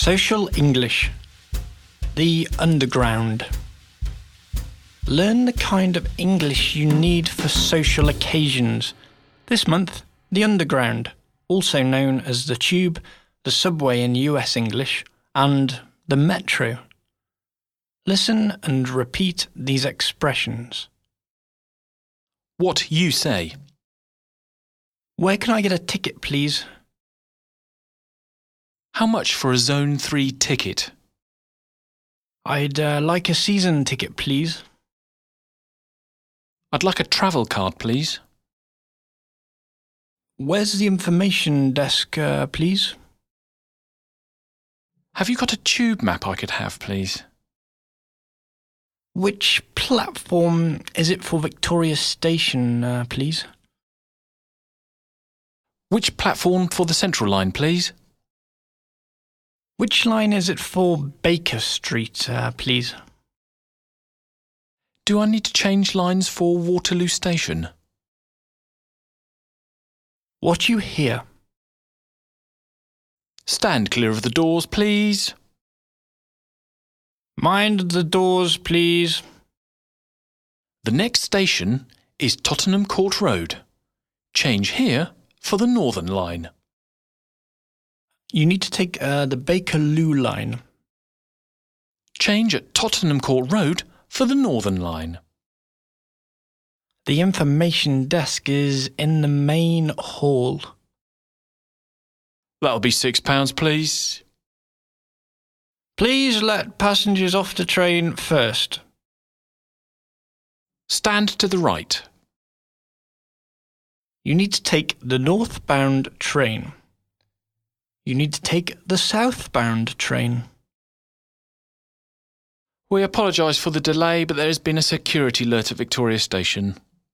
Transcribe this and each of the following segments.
Social English. The Underground. Learn the kind of English you need for social occasions. This month, the Underground, also known as the Tube, the Subway in US English, and the Metro. Listen and repeat these expressions. What you say. Where can I get a ticket, please? How much for a Zone 3 ticket? I'd like a season ticket, please. I'd like a travel card, please. Where's the information desk, please? Have you got a tube map I could have, please? Which platform is it for Victoria Station, please? Which platform for the Central line, please? Which line is it for Baker Street, please? Do I need to change lines for Waterloo Station? What you hear. Stand clear of the doors, please. Mind the doors, please. The next station is Tottenham Court Road. Change here for the Northern line. You need to take the Bakerloo line. Change at Tottenham Court Road for the Northern line. The information desk is in the main hall. That'll be £6, please. Please let passengers off the train first. Stand to the right. You need to take the northbound train. You need to take the southbound train. We apologise for the delay, but there has been a security alert at Victoria Station.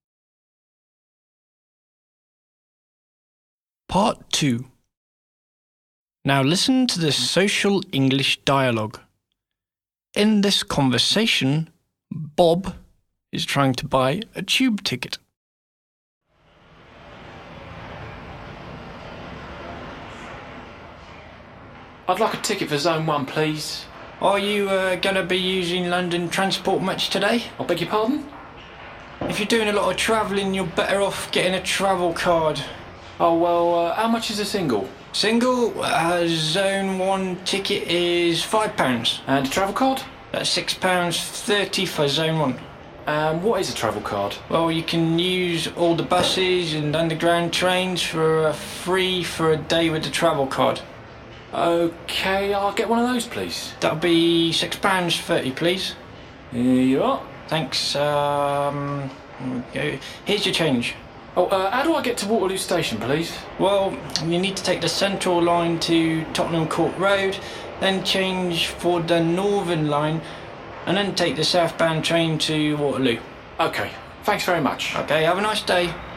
Part 2. Now listen to this social English dialogue. In this conversation, Bob is trying to buy a tube ticket. I'd like a ticket for Zone 1, please. Are you going to be using London Transport much today? I beg your pardon? If you're doing a lot of travelling, you're better off getting a travel card. Oh, well, how much is a single? Single Zone 1 ticket is £5. And a travel card? That's £6.30 for Zone 1. What is a travel card? Well, you can use all the buses and underground trains for free for a day with the travel card. OK, I'll get one of those, please. That'll be £6.30, please. Here you are. Thanks. Here's your change. Oh, how do I get to Waterloo Station, please? Well, you need to take the Central line to Tottenham Court Road, then change for the Northern line, and then take the southbound train to Waterloo. OK, thanks very much. OK, have a nice day.